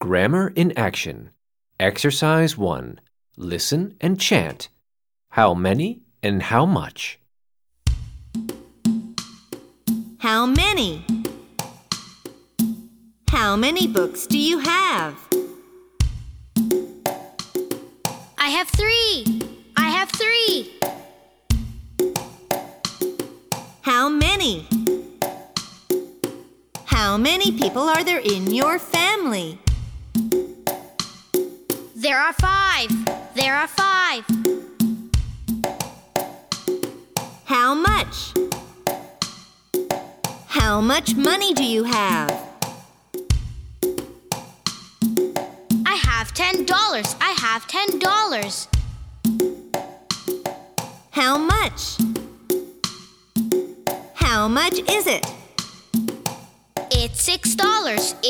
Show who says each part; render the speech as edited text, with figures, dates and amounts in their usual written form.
Speaker 1: Grammar in action. Exercise 1. Listen and chant. How many and how much?
Speaker 2: How many? How many books do you have?
Speaker 3: I have 3. I have 3.
Speaker 2: How many? How many people are there in your family?
Speaker 3: There are 5. There are 5.
Speaker 2: How much? How much money do you have?
Speaker 3: I have $10. I have $10.
Speaker 2: How much? How much is it?
Speaker 3: It's $6.